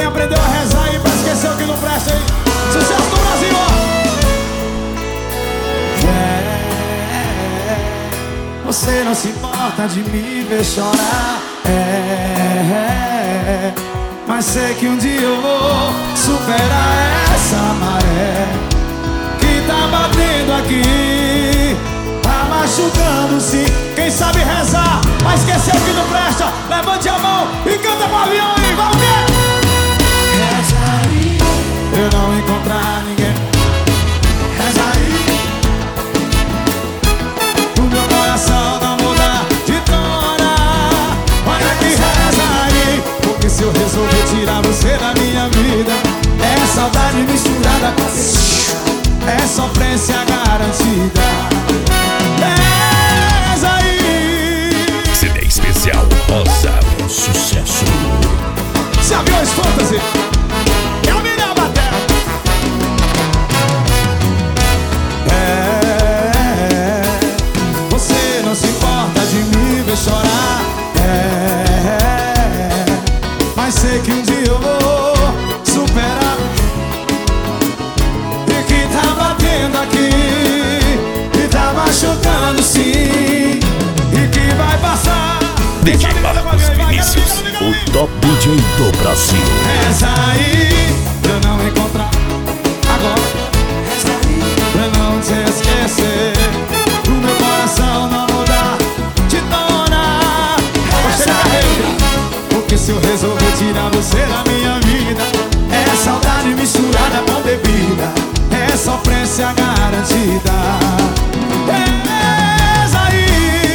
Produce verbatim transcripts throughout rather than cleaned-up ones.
Quem aprendeu a rezar aí pra esquecer o que não presta aí? Sucesso do Brasil, ó! É, você não se importa de me ver chorar. É, mas sei que um dia eu vou superar essa maré que tá batendo aqui, tá machucando sim. Quem sabe rezar, mas esquecer o que não presta, levante a mão e canta com o avião aí, vamos ver! Reza aí, eu não encontrar ninguém. Reza aí, o meu coração não mudar de tona. Olha que reza aí, porque se eu resolver tirar você da minha vida, é saudade misturada com desespero, é sofrência garantida. Reza aí. C D especial Rosa, um sucesso. Se Aviões Fantasy é a minha bateria. É, você não se importa de me ver chorar. É, mas sei que um dia eu vou superar. E que tá batendo aqui, e tá machucando sim, e que vai passar. D J Marcos Vinícius, o top D J do Brasil. Reza aí, pra não encontrar agora. Reza aí, pra não te esquecer, o meu coração não mudar de tona. Reza aí, porque se eu resolver tirar você da minha vida, é saudade misturada com bebida, é sofrência garantida. Reza aí,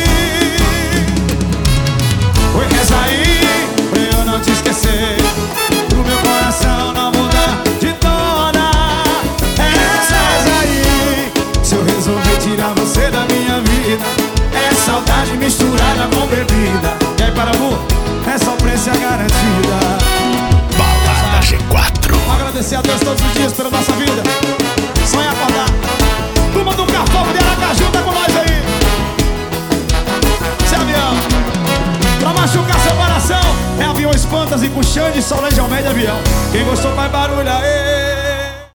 oi, reza aí, pra eu não te esquecer, pro meu coração não mudar de tona. Reza aí, se eu resolver tirar você da minha vida, é saudade misturada com bebida. E aí, Parabu, é sofrência garantida. Balada G quatro. Agradecer a Deus todos os dias pela nossa vida. Sonha acordar. Turma do Cartopo de Aracaju, tá com nós aí. Esse avião, pra machucar seu coração, é Aviões Fantasy com Xande, Solange Almeida, avião. Quem gostou faz barulho aí.